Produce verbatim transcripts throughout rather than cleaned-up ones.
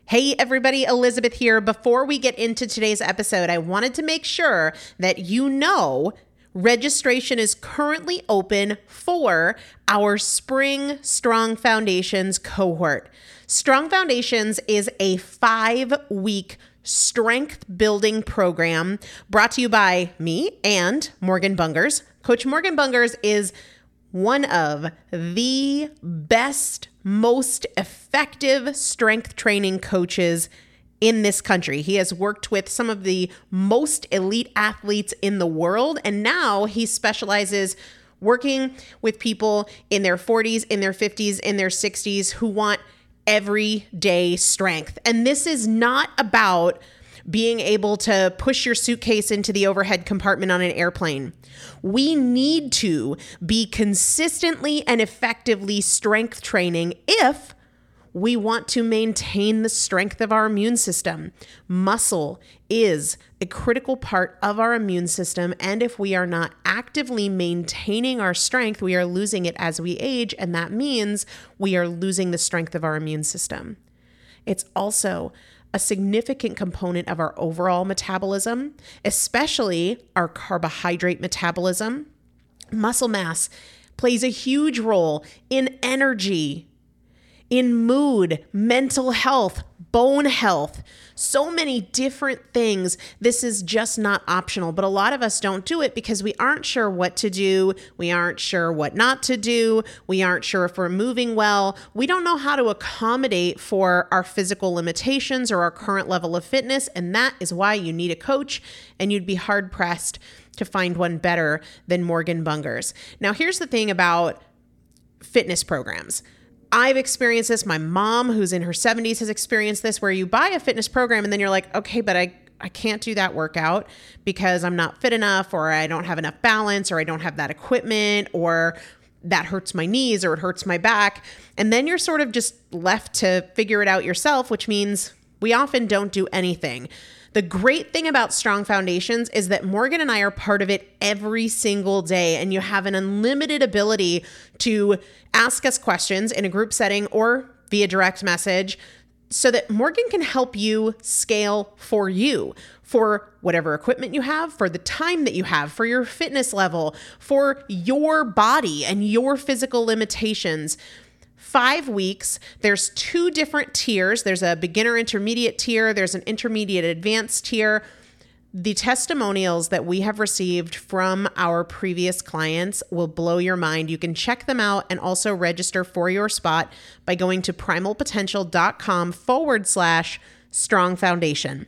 Hey everybody, Elizabeth here. Before we get into today's episode, I wanted to make sure that you know registration is currently open for our Spring Strong Foundations cohort. Strong Foundations is a five-week strength building program brought to you by me and Morgan Bungers. Coach Morgan Bungers is one of the best, most effective strength training coaches in this country. He has worked with some of the most elite athletes in the world, and now he specializes working with people in their forties, in their fifties, in their sixties who want everyday strength. And this is not about being able to push your suitcase into the overhead compartment on an airplane. We need to be consistently and effectively strength training if we want to maintain the strength of our immune system. Muscle is a critical part of our immune system, and if we are not actively maintaining our strength, we are losing it as we age, and that means we are losing the strength of our immune system. It's also a significant component of our overall metabolism, especially our carbohydrate metabolism. Muscle mass plays a huge role in energy, in mood, mental health, bone health, so many different things. This is just not optional, but a lot of us don't do it because we aren't sure what to do. We aren't sure what not to do. We aren't sure if we're moving well. We don't know how to accommodate for our physical limitations or our current level of fitness, and that is why you need a coach, and you'd be hard-pressed to find one better than Morgan Bungers. Now, here's the thing about fitness programs. I've experienced this. My mom, who's in her seventies, has experienced this, where you buy a fitness program and then you're like, okay, but I, I can't do that workout because I'm not fit enough, or I don't have enough balance, or I don't have that equipment, or that hurts my knees, or it hurts my back. And then you're sort of just left to figure it out yourself, which means we often don't do anything. The great thing about Strong Foundations is that Morgan and I are part of it every single day, and you have an unlimited ability to ask us questions in a group setting or via direct message so that Morgan can help you scale for you, for whatever equipment you have, for the time that you have, for your fitness level, for your body and your physical limitations. Five weeks, there's two different tiers. There's a beginner intermediate tier. There's an intermediate advanced tier. The testimonials that we have received from our previous clients will blow your mind. You can check them out and also register for your spot by going to primalpotential.com forward slash strong foundation.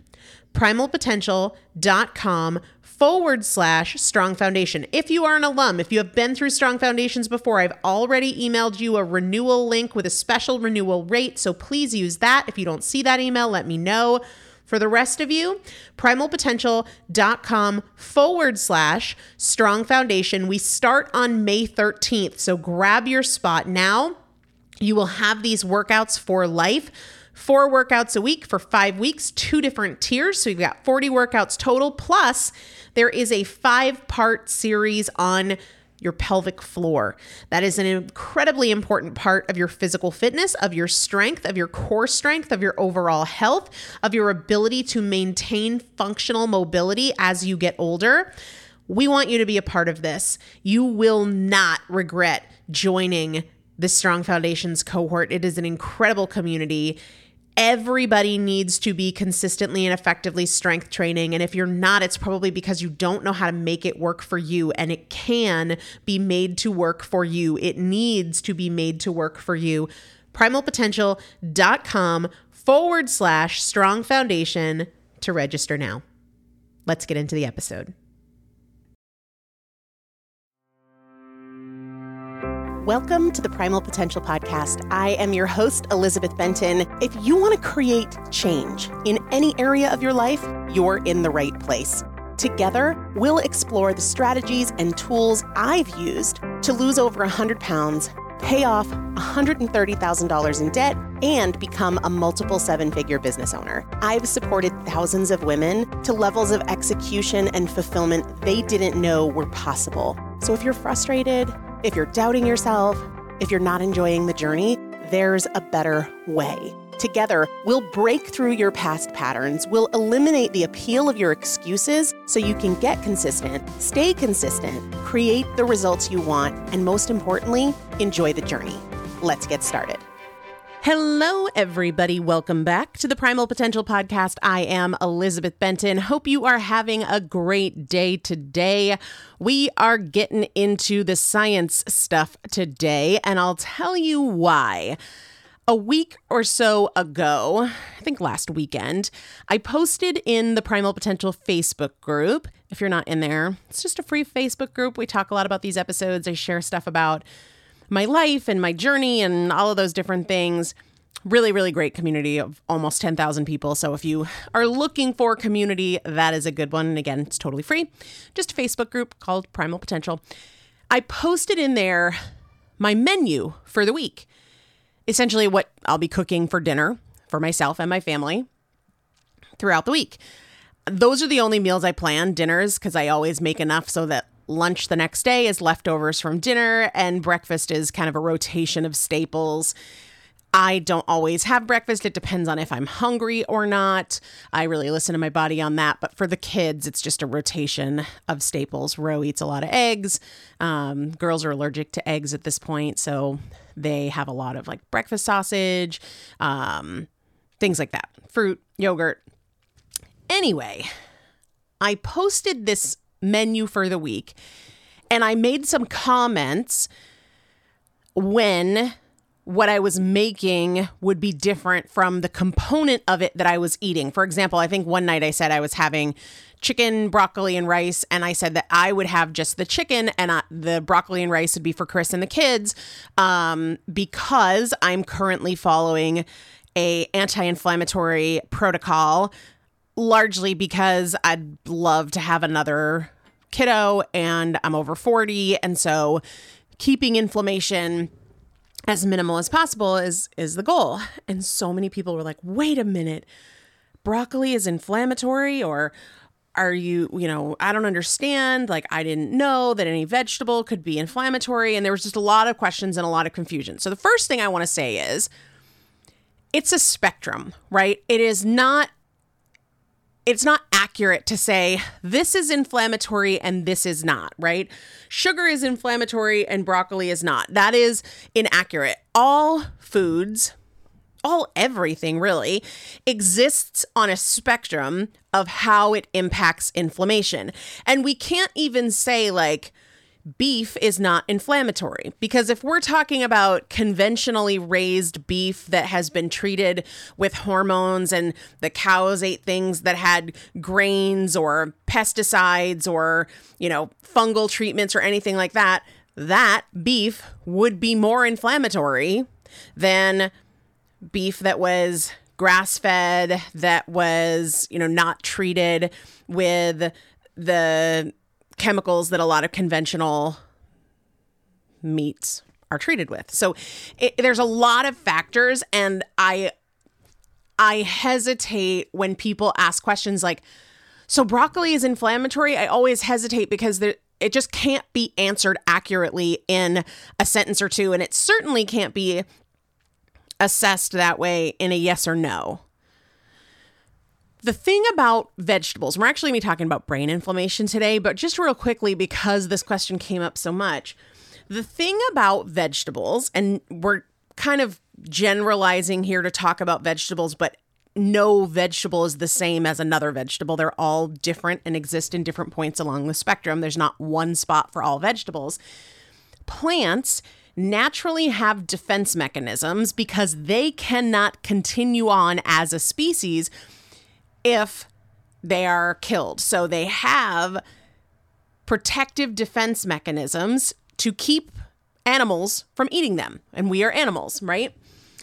primalpotential.com forward slash strong foundation. If you are an alum, if you have been through Strong Foundations before, I've already emailed you a renewal link with a special renewal rate. So please use that. If you don't see that email, let me know. For the rest of you, primalpotential.com forward slash strong foundation. We start on May thirteenth. So grab your spot now. You will have these workouts for life. Four workouts a week for five weeks, two different tiers. So you've got forty workouts total. Plus, there is a five-part series on your pelvic floor. That is an incredibly important part of your physical fitness, of your strength, of your core strength, of your overall health, of your ability to maintain functional mobility as you get older. We want you to be a part of this. You will not regret joining the Strong Foundations cohort. It is an incredible community. Everybody needs to be consistently and effectively strength training. And if you're not, it's probably because you don't know how to make it work for you. And it can be made to work for you. It needs to be made to work for you. primalpotential.com forward slash strong foundation to register now. Let's get into the episode. Welcome to the Primal Potential Podcast. I am your host, Elizabeth Benton. If you want to create change in any area of your life, you're in the right place. Together, we'll explore the strategies and tools I've used to lose over one hundred pounds, pay off one hundred thirty thousand dollars in debt, and become a multiple seven-figure business owner. I've supported thousands of women to levels of execution and fulfillment they didn't know were possible. So if you're frustrated, if you're doubting yourself, if you're not enjoying the journey, there's a better way. Together, we'll break through your past patterns, we'll eliminate the appeal of your excuses so you can get consistent, stay consistent, create the results you want, and most importantly, enjoy the journey. Let's get started. Hello, everybody. Welcome back to the Primal Potential Podcast. I am Elizabeth Benton. Hope you are having a great day today. We are getting into the science stuff today, and I'll tell you why. A week or so ago, I think last weekend, I posted in the Primal Potential Facebook group. If you're not in there, it's just a free Facebook group. We talk a lot about these episodes. I share stuff about my life and my journey and all of those different things. Really, really great community of almost ten thousand people. So if you are looking for community, that is a good one. And again, it's totally free. Just a Facebook group called Primal Potential. I posted in there my menu for the week. Essentially what I'll be cooking for dinner for myself and my family throughout the week. Those are the only meals I plan, dinners, because I always make enough so that lunch the next day is leftovers from dinner, and breakfast is kind of a rotation of staples. I don't always have breakfast. It depends on if I'm hungry or not. I really listen to my body on that. But for the kids, it's just a rotation of staples. Ro eats a lot of eggs. Um, girls are allergic to eggs at this point, so they have a lot of like breakfast sausage, um, things like that. Fruit, yogurt. Anyway, I posted this menu for the week, and I made some comments when what I was making would be different from the component of it that I was eating. For example, I think one night I said I was having chicken, broccoli, and rice, and I said that I would have just the chicken and I, the broccoli and rice would be for Chris and the kids, um, because I'm currently following a anti-inflammatory protocol, largely because I'd love to have another kiddo and I'm over forty. And so keeping inflammation as minimal as possible is, is the goal. And so many people were like, wait a minute, broccoli is inflammatory? Or are you, you know, I don't understand. Like, I didn't know that any vegetable could be inflammatory. And there was just a lot of questions and a lot of confusion. So the first thing I want to say is it's a spectrum, right? It is not It's not accurate to say this is inflammatory and this is not, right? Sugar is inflammatory and broccoli is not. That is inaccurate. All foods, all everything really, exists on a spectrum of how it impacts inflammation. And we can't even say like beef is not inflammatory, because if we're talking about conventionally raised beef that has been treated with hormones and the cows ate things that had grains or pesticides or, you know, fungal treatments or anything like that, that beef would be more inflammatory than beef that was grass-fed, that was, you know, not treated with the chemicals that a lot of conventional meats are treated with. So it, there's a lot of factors, and I I hesitate when people ask questions like, so broccoli is inflammatory? I always hesitate because there, it just can't be answered accurately in a sentence or two, and it certainly can't be assessed that way in a yes or no. The thing about vegetables, we're actually going to be talking about brain inflammation today, but just real quickly, because this question came up so much, the thing about vegetables, and we're kind of generalizing here to talk about vegetables, but no vegetable is the same as another vegetable. They're all different and exist in different points along the spectrum. There's not one spot for all vegetables. Plants naturally have defense mechanisms because they cannot continue on as a species if they are killed. So they have protective defense mechanisms to keep animals from eating them. And we are animals, right?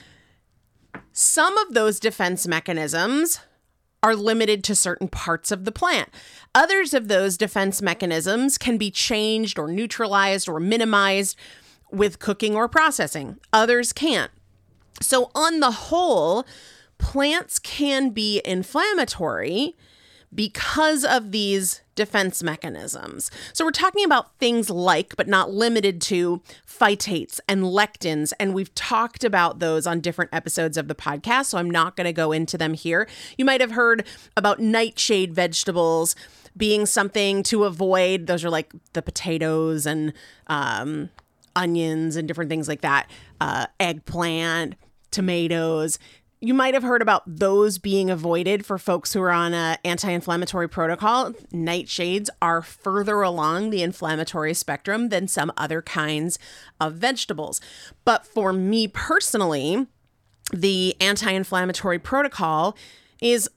Some of those defense mechanisms are limited to certain parts of the plant. Others of those defense mechanisms can be changed or neutralized or minimized with cooking or processing. Others can't. So on the whole, plants can be inflammatory because of these defense mechanisms. So we're talking about things like, but not limited to, phytates and lectins, and we've talked about those on different episodes of the podcast, so I'm not going to go into them here. You might have heard about nightshade vegetables being something to avoid. Those are like the potatoes and um, onions and different things like that. Uh, eggplant, tomatoes. You might have heard about those being avoided for folks who are on an anti-inflammatory protocol. Nightshades are further along the inflammatory spectrum than some other kinds of vegetables. But for me personally, the anti-inflammatory protocol is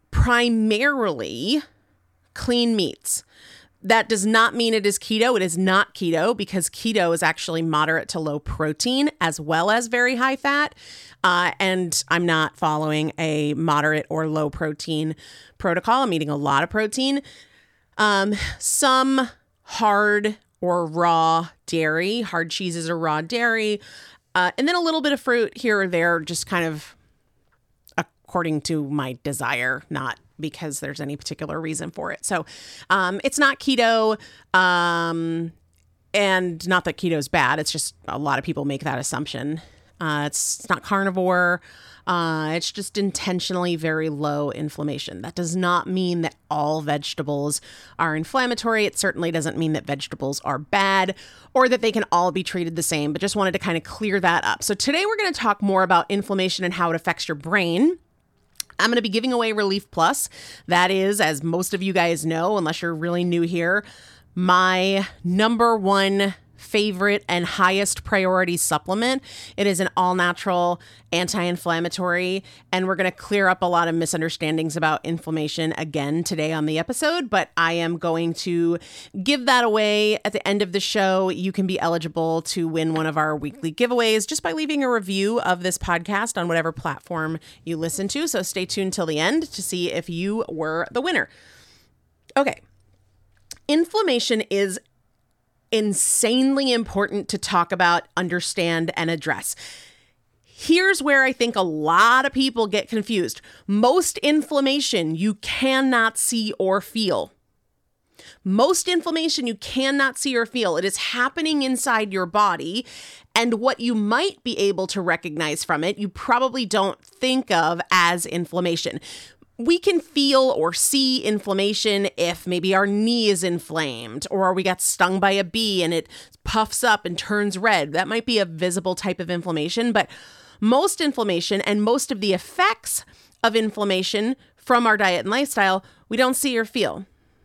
primarily clean meats. That does not mean it is keto. It is not keto, because keto is actually moderate to low protein as well as very high fat. Uh, and I'm not following a moderate or low protein protocol. I'm eating a lot of protein. Um, some hard or raw dairy, hard cheeses or raw dairy, uh, and then a little bit of fruit here or there, just kind of according to my desire, not because there's any particular reason for it. So um, it's not keto, um, and not that keto is bad. It's just a lot of people make that assumption. Uh, it's, it's not carnivore. Uh, it's just intentionally very low inflammation. That does not mean that all vegetables are inflammatory. It certainly doesn't mean that vegetables are bad or that they can all be treated the same, but just wanted to kind of clear that up. So today we're going to talk more about inflammation and how it affects your brain. I'm going to be giving away Relief Plus. That is, as most of you guys know, unless you're really new here, my number one favorite and highest priority supplement. It is an all-natural anti-inflammatory, and we're going to clear up a lot of misunderstandings about inflammation again today on the episode, but I am going to give that away at the end of the show. You can be eligible to win one of our weekly giveaways just by leaving a review of this podcast on whatever platform you listen to, so stay tuned till the end to see if you were the winner. Okay. Inflammation is insanely important to talk about, understand, and address. Here's where I think a lot of people get confused. Most inflammation you cannot see or feel. Most inflammation you cannot see or feel. It is happening inside your body, and what you might be able to recognize from it, you probably don't think of as inflammation. We can feel or see inflammation if maybe our knee is inflamed, or we got stung by a bee and it puffs up and turns red. That might be a visible type of inflammation, but most inflammation and most of the effects of inflammation from our diet and lifestyle, we don't see or feel.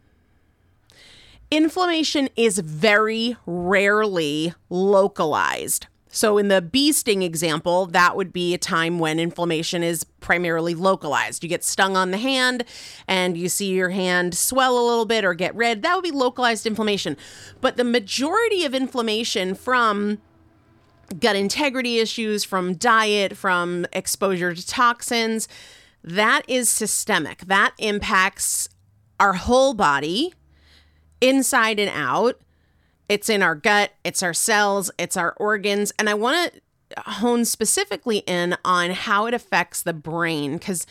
Inflammation is very rarely localized. So in the bee sting example, that would be a time when inflammation is primarily localized. You get stung on the hand and you see your hand swell a little bit or get red. That would be localized inflammation. But the majority of inflammation from gut integrity issues, from diet, from exposure to toxins, that is systemic. That impacts our whole body, inside and out. It's in our gut, it's our cells, it's our organs. And I want to hone specifically in on how it affects the brain, because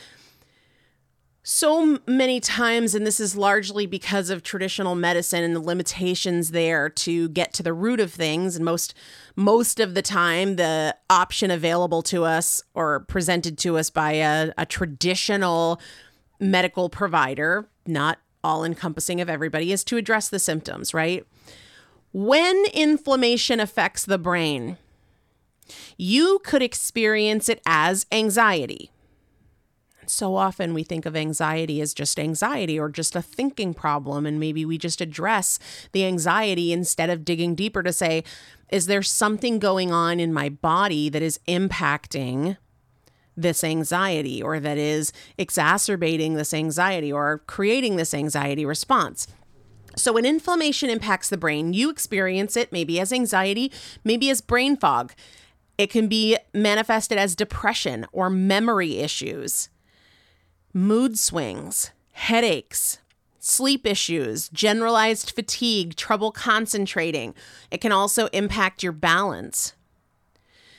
so many times, and this is largely because of traditional medicine and the limitations there to get to the root of things, and most most of the time, the option available to us or presented to us by a, a traditional medical provider, not all encompassing of everybody, is to address the symptoms, right? When inflammation affects the brain, you could experience it as anxiety. So often we think of anxiety as just anxiety or just a thinking problem, and maybe we just address the anxiety instead of digging deeper to say, is there something going on in my body that is impacting this anxiety, or that is exacerbating this anxiety or creating this anxiety response? So when inflammation impacts the brain, you experience it maybe as anxiety, maybe as brain fog. It can be manifested as depression or memory issues, mood swings, headaches, sleep issues, generalized fatigue, trouble concentrating. It can also impact your balance.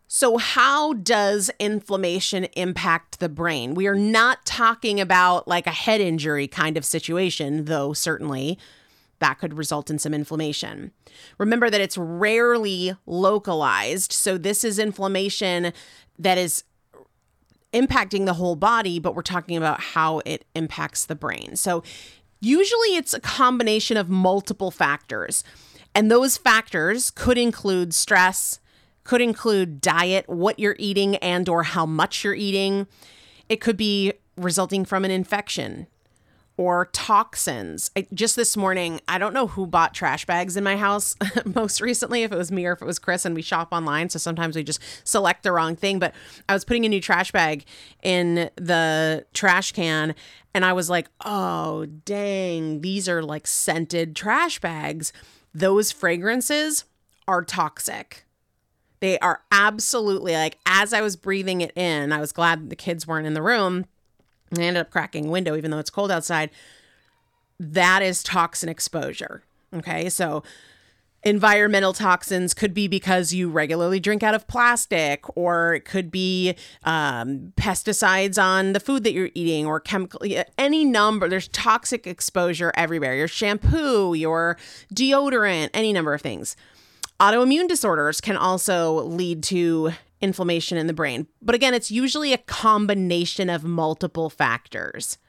So how does inflammation impact the brain? We are not talking about like a head injury kind of situation, though certainly that could result in some inflammation. Remember that it's rarely localized. So this is inflammation that is impacting the whole body, but we're talking about how it impacts the brain. So usually it's a combination of multiple factors. And those factors could include stress, could include diet, what you're eating and or how much you're eating. It could be resulting from an infection or toxins. I, just this morning, I don't know who bought trash bags in my house most recently, if it was me or if it was Chris, and we shop online. So sometimes we just select the wrong thing. But I was putting a new trash bag in the trash can and I was like, oh, dang, these are like scented trash bags. Those fragrances are toxic. They are absolutely like, as I was breathing it in, I was glad the kids weren't in the room. I ended up cracking a window, even though it's cold outside. That is toxin exposure. Okay. So environmental toxins could be because you regularly drink out of plastic, or it could be um, pesticides on the food that you're eating, or chemical, any number. There's toxic exposure everywhere. Your shampoo, your deodorant, any number of things. Autoimmune disorders can also lead to inflammation in the brain. But again, it's usually a combination of multiple factors.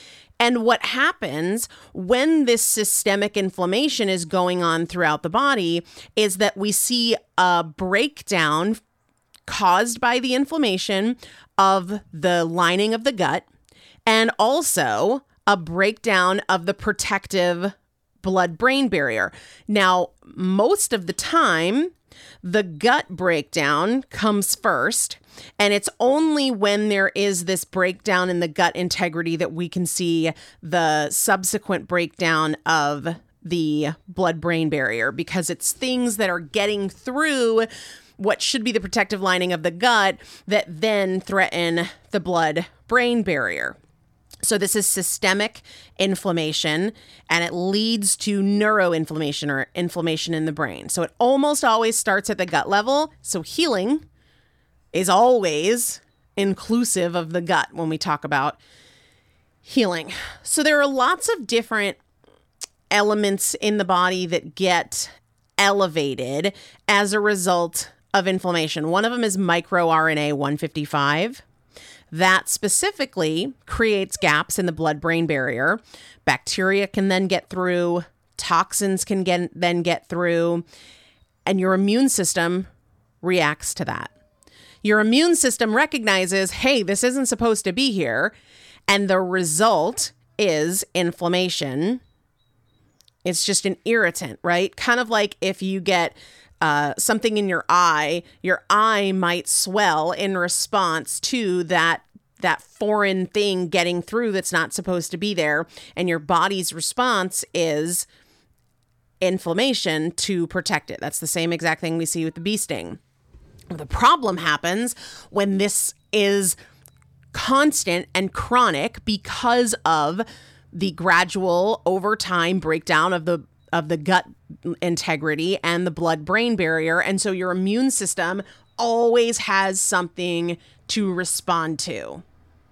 And what happens when this systemic inflammation is going on throughout the body is that we see a breakdown caused by the inflammation of the lining of the gut, and also a breakdown of the protective blood-brain barrier. Now, most of the time, the gut breakdown comes first, and it's only when there is this breakdown in the gut integrity that we can see the subsequent breakdown of the blood-brain barrier, because it's things that are getting through what should be the protective lining of the gut that then threaten the blood-brain barrier. So this is systemic inflammation, and it leads to neuroinflammation or inflammation in the brain. So it almost always starts at the gut level. So healing is always inclusive of the gut when we talk about healing. So there are lots of different elements in the body that get elevated as a result of inflammation. One of them is microRNA one fifty-five. That specifically creates gaps in the blood-brain barrier. Bacteria can then get through, toxins can get, then get through, and your immune system reacts to that. Your immune system recognizes, hey, this isn't supposed to be here, and the result is inflammation. It's just an irritant, right? Kind of like if you get Uh, something in your eye, your eye might swell in response to that that foreign thing getting through that's not supposed to be there. And your body's response is inflammation to protect it. That's the same exact thing we see with the bee sting. The problem happens when this is constant and chronic because of the gradual over time breakdown of the of the gut integrity and the blood-brain barrier. And so your immune system always has something to respond to.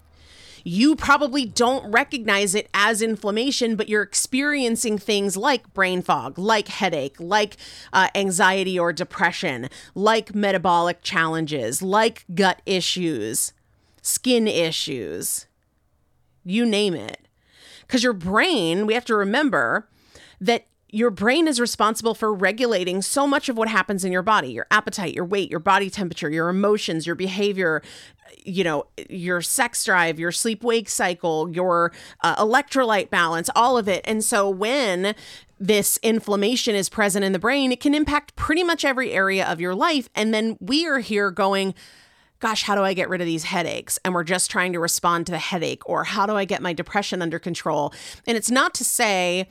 You probably don't recognize it as inflammation, but you're experiencing things like brain fog, like headache, like uh, anxiety or depression, like metabolic challenges, like gut issues, skin issues, you name it. Because your brain, we have to remember that your brain is responsible for regulating so much of what happens in your body, your appetite, your weight, your body temperature, your emotions, your behavior, you know, your sex drive, your sleep-wake cycle, your uh, electrolyte balance, all of it. And so when this inflammation is present in the brain, it can impact pretty much every area of your life. And then we are here going, gosh, how do I get rid of these headaches? And we're just trying to respond to the headache. Or how do I get my depression under control? And it's not to say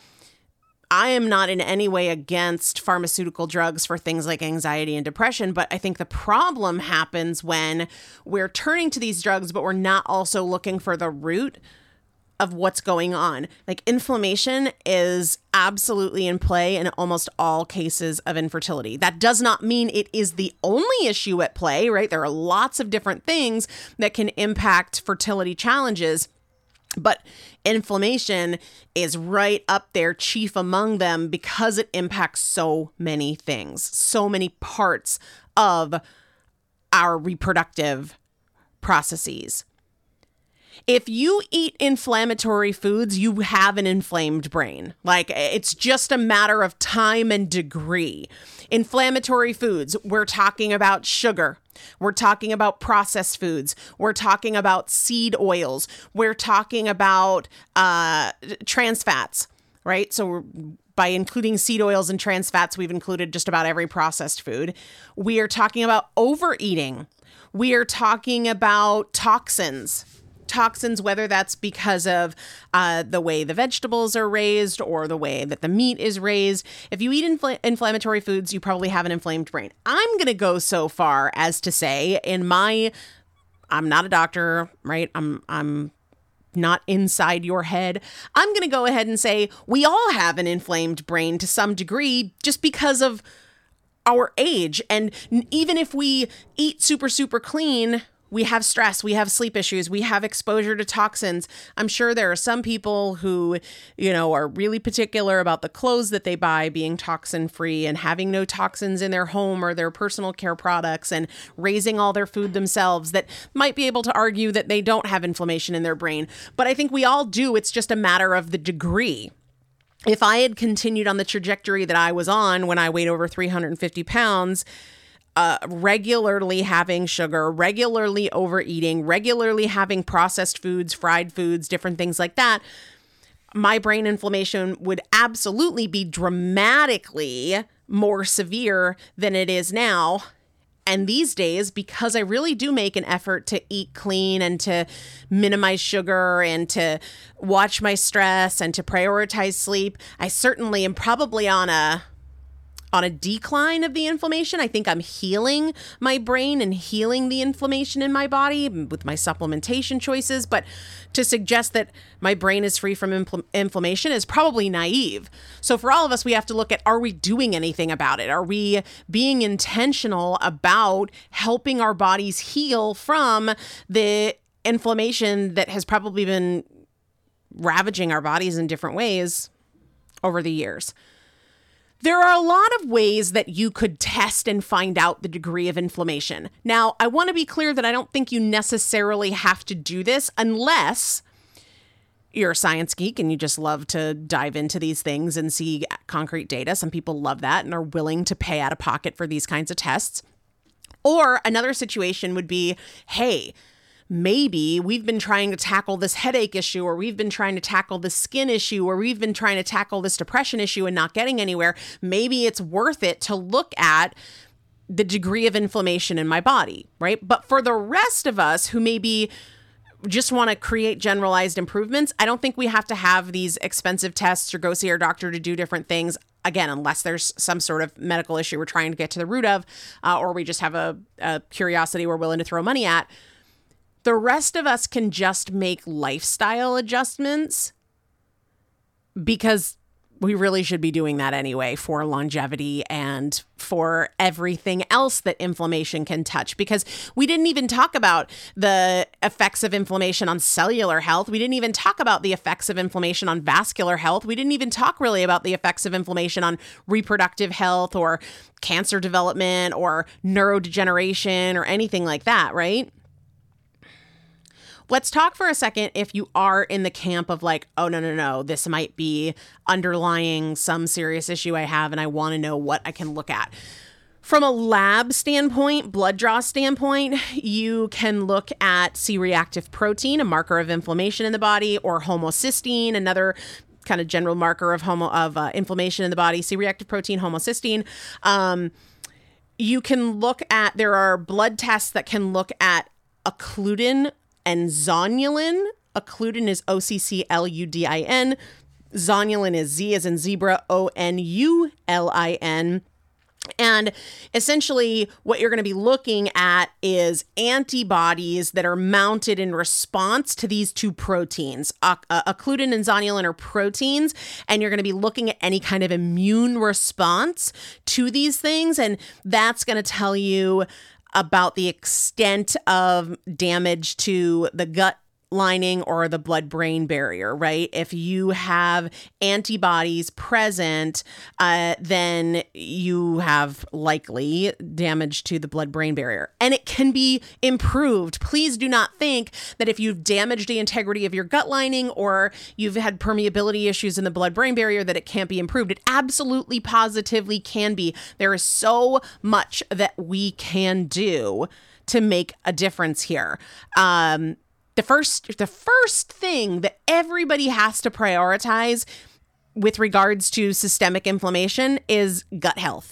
I am not in any way against pharmaceutical drugs for things like anxiety and depression, but I think the problem happens when we're turning to these drugs, but we're not also looking for the root of what's going on. Like inflammation is absolutely in play in almost all cases of infertility. That does not mean it is the only issue at play, right? There are lots of different things that can impact fertility challenges, but inflammation is right up there, chief among them, because it impacts so many things, so many parts of our reproductive processes. If you eat inflammatory foods, you have an inflamed brain. Like, it's just a matter of time and degree. Inflammatory foods, we're talking about sugar. We're talking about processed foods. We're talking about seed oils. We're talking about uh, trans fats, right? So we're, by including seed oils and trans fats, we've included just about every processed food. We are talking about overeating. We are talking about toxins. Toxins, whether that's because of uh, the way the vegetables are raised or the way that the meat is raised. If you eat infl- inflammatory foods, you probably have an inflamed brain. I'm going to go so far as to say, in my, I'm not a doctor, right? I'm, I'm not inside your head. I'm going to go ahead and say we all have an inflamed brain to some degree just because of our age. And even if we eat super, super clean, we have stress, we have sleep issues, we have exposure to toxins. I'm sure there are some people who, you know, are really particular about the clothes that they buy being toxin free and having no toxins in their home or their personal care products and raising all their food themselves, that might be able to argue that they don't have inflammation in their brain. But I think we all do. It's just a matter of the degree. If I had continued on the trajectory that I was on when I weighed over three hundred fifty pounds, Uh, regularly having sugar, regularly overeating, regularly having processed foods, fried foods, different things like that, my brain inflammation would absolutely be dramatically more severe than it is now. And these days, because I really do make an effort to eat clean and to minimize sugar and to watch my stress and to prioritize sleep, I certainly am probably on a on a decline of the inflammation. I think I'm healing my brain and healing the inflammation in my body with my supplementation choices. But to suggest that my brain is free from impl- inflammation is probably naive. So for all of us, we have to look at, are we doing anything about it? Are we being intentional about helping our bodies heal from the inflammation that has probably been ravaging our bodies in different ways over the years? There are a lot of ways that you could test and find out the degree of inflammation. Now, I want to be clear that I don't think you necessarily have to do this unless you're a science geek and you just love to dive into these things and see concrete data. Some people love that and are willing to pay out of pocket for these kinds of tests. Or another situation would be, hey, maybe we've been trying to tackle this headache issue, or we've been trying to tackle this skin issue, or we've been trying to tackle this depression issue and not getting anywhere. Maybe it's worth it to look at the degree of inflammation in my body, right? But for the rest of us who maybe just want to create generalized improvements, I don't think we have to have these expensive tests or go see our doctor to do different things. Again, unless there's some sort of medical issue we're trying to get to the root of, uh, or we just have a, a curiosity we're willing to throw money at. The rest of us can just make lifestyle adjustments because we really should be doing that anyway for longevity and for everything else that inflammation can touch. Because we didn't even talk about the effects of inflammation on cellular health. We didn't even talk about the effects of inflammation on vascular health. We didn't even talk really about the effects of inflammation on reproductive health or cancer development or neurodegeneration or anything like that, right? Let's talk for a second if you are in the camp of like, oh, no, no, no, this might be underlying some serious issue I have and I want to know what I can look at. From a lab standpoint, blood draw standpoint, you can look at C-reactive protein, a marker of inflammation in the body, or homocysteine, another kind of general marker of homo of uh, inflammation in the body, C-reactive protein, homocysteine. Um, you can look at, there are blood tests that can look at occludin and zonulin. Occludin is O C C L U D I N. Zonulin is Z as in zebra, O N U L I N. And essentially what you're going to be looking at is antibodies that are mounted in response to these two proteins. Uh, uh, occludin and zonulin are proteins, and you're going to be looking at any kind of immune response to these things. And that's going to tell you about the extent of damage to the gut lining or the blood-brain barrier, right? If you have antibodies present, uh, then you have likely damage to the blood-brain barrier. And it can be improved. Please do not think that if you've damaged the integrity of your gut lining or you've had permeability issues in the blood-brain barrier that it can't be improved. It absolutely positively can be. There is so much that we can do to make a difference here. Um, The first, the first thing that everybody has to prioritize with regards to systemic inflammation is gut health.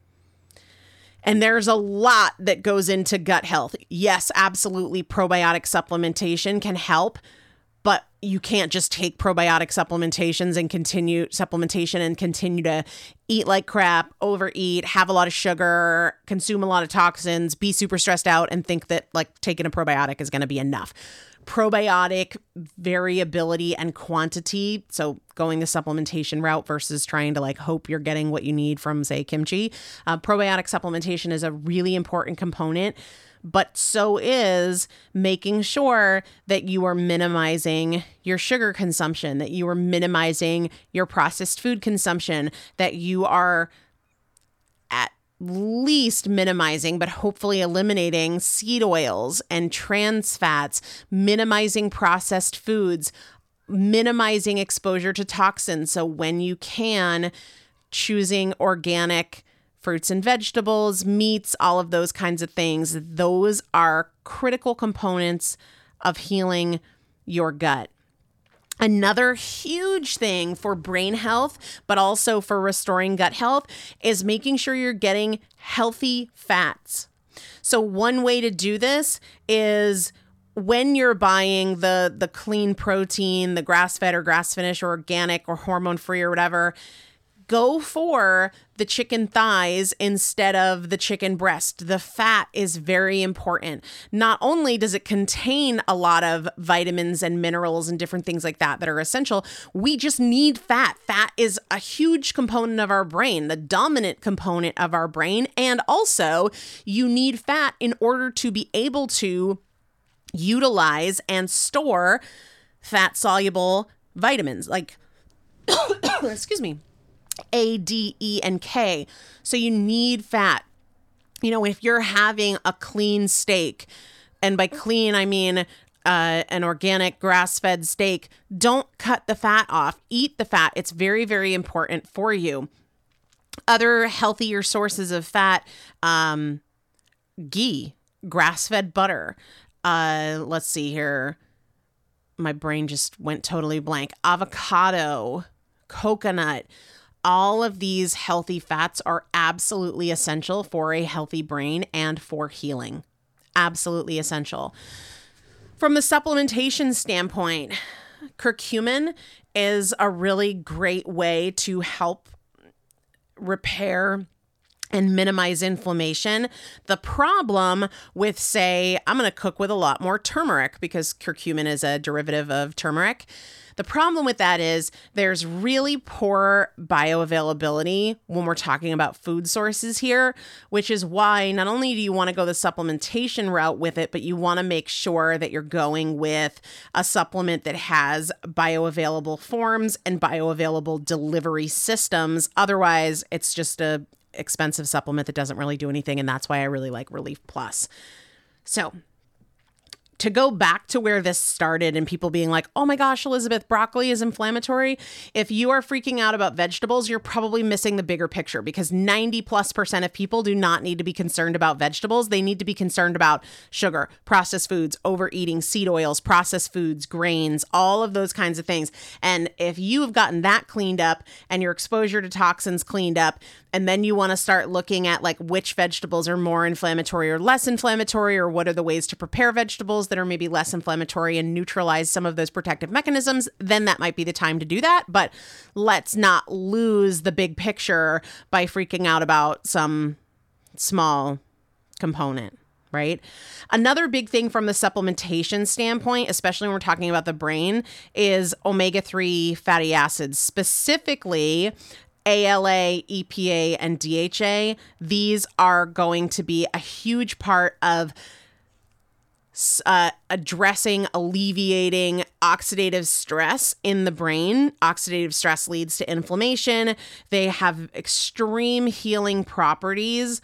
And there's a lot that goes into gut health. Yes, absolutely, probiotic supplementation can help, but you can't just take probiotic supplementations and continue supplementation and continue to eat like crap, overeat, have a lot of sugar, consume a lot of toxins, be super stressed out, and think that like taking a probiotic is going to be enough. Probiotic variability and quantity, so going the supplementation route versus trying to like hope you're getting what you need from, say, kimchi. Uh, probiotic supplementation is a really important component, but so is making sure that you are minimizing your sugar consumption, that you are minimizing your processed food consumption, that you are at least minimizing, but hopefully eliminating seed oils and trans fats, minimizing processed foods, minimizing exposure to toxins. So when you can, choosing organic fruits and vegetables, meats, all of those kinds of things. Those are critical components of healing your gut. Another huge thing for brain health, but also for restoring gut health, is making sure you're getting healthy fats. So one way to do this is when you're buying the, the clean protein, the grass-fed or grass-finished or organic or hormone-free or whatever, go for the chicken thighs instead of the chicken breast. The fat is very important. Not only does it contain a lot of vitamins and minerals and different things like that that are essential, we just need fat. Fat is a huge component of our brain, the dominant component of our brain. And also, you need fat in order to be able to utilize and store fat-soluble vitamins like, excuse me, A, D, E, and K. So you need fat. You know, if you're having a clean steak, and by clean, I mean uh, an organic grass-fed steak, don't cut the fat off. Eat the fat. It's very, very important for you. Other healthier sources of fat, um, ghee, grass-fed butter. Uh, let's see here. My brain just went totally blank. Avocado, coconut. All of these healthy fats are absolutely essential for a healthy brain and for healing. Absolutely essential. From the supplementation standpoint, curcumin is a really great way to help repair and minimize inflammation. The problem with, say, I'm going to cook with a lot more turmeric because curcumin is a derivative of turmeric. The problem with that is there's really poor bioavailability when we're talking about food sources here, which is why not only do you want to go the supplementation route with it, but you want to make sure that you're going with a supplement that has bioavailable forms and bioavailable delivery systems. Otherwise, it's just a expensive supplement that doesn't really do anything, and that's why I really like Relief Plus. So to go back to where this started and people being like, oh my gosh, Elizabeth, broccoli is inflammatory. If you are freaking out about vegetables, you're probably missing the bigger picture, because ninety plus percent of people do not need to be concerned about vegetables. They need to be concerned about sugar, processed foods, overeating, seed oils, processed foods, grains, all of those kinds of things. And if you have gotten that cleaned up and your exposure to toxins cleaned up, and then you want to start looking at like which vegetables are more inflammatory or less inflammatory, or what are the ways to prepare vegetables oils that are maybe less inflammatory and neutralize some of those protective mechanisms, then that might be the time to do that. But let's not lose the big picture by freaking out about some small component. Right? Another big thing from the supplementation standpoint, especially when we're talking about the brain, is omega three fatty acids, specifically A L A, E P A, and D H A. These are going to be a huge part of uh, addressing, alleviating oxidative stress in the brain. Oxidative stress leads to inflammation. They have extreme healing properties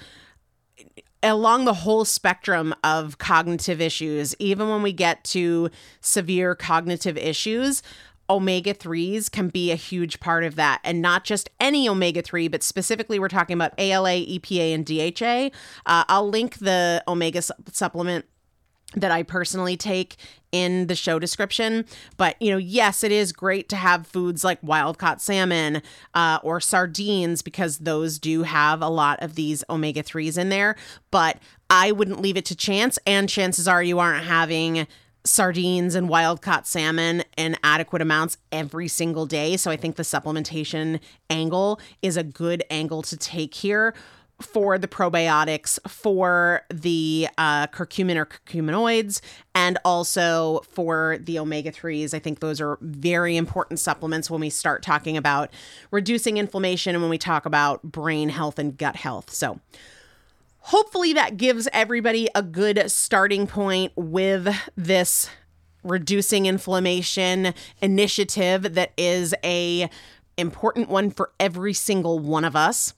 along the whole spectrum of cognitive issues. Even when we get to severe cognitive issues, omega threes can be a huge part of that. And not just any omega three, but specifically we're talking about A L A, E P A, and D H A. Uh, I'll link the omega su- supplement that I personally take in the show description. But, you know, yes, it is great to have foods like wild-caught salmon uh, or sardines, because those do have a lot of these omega threes in there. But I wouldn't leave it to chance, and chances are you aren't having sardines and wild-caught salmon in adequate amounts every single day. So I think the supplementation angle is a good angle to take here for the probiotics, for the uh, curcumin or curcuminoids, and also for the omega threes. I think those are very important supplements when we start talking about reducing inflammation and when we talk about brain health and gut health. So hopefully that gives everybody a good starting point with this reducing inflammation initiative that is a important one for every single one of us.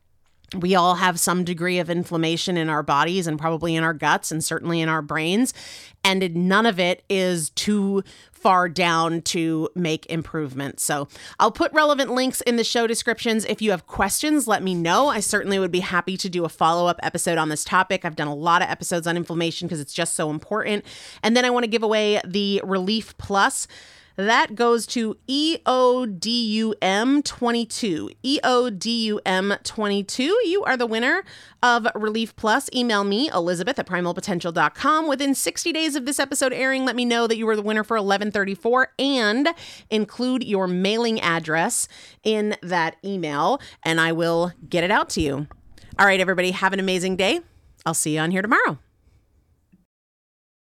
We all have some degree of inflammation in our bodies and probably in our guts and certainly in our brains. And none of it is too far down to make improvements. So I'll put relevant links in the show descriptions. If you have questions, let me know. I certainly would be happy to do a follow-up episode on this topic. I've done a lot of episodes on inflammation because it's just so important. And then I want to give away the Relief Plus. That goes to E O D U M twenty-two. E O D U M twenty-two. You are the winner of Relief Plus. Email me, Elizabeth at primal potential dot com. Within sixty days of this episode airing, let me know that you were the winner for eleven thirty-four and include your mailing address in that email, and I will get it out to you. All right, everybody, have an amazing day. I'll see you on here tomorrow.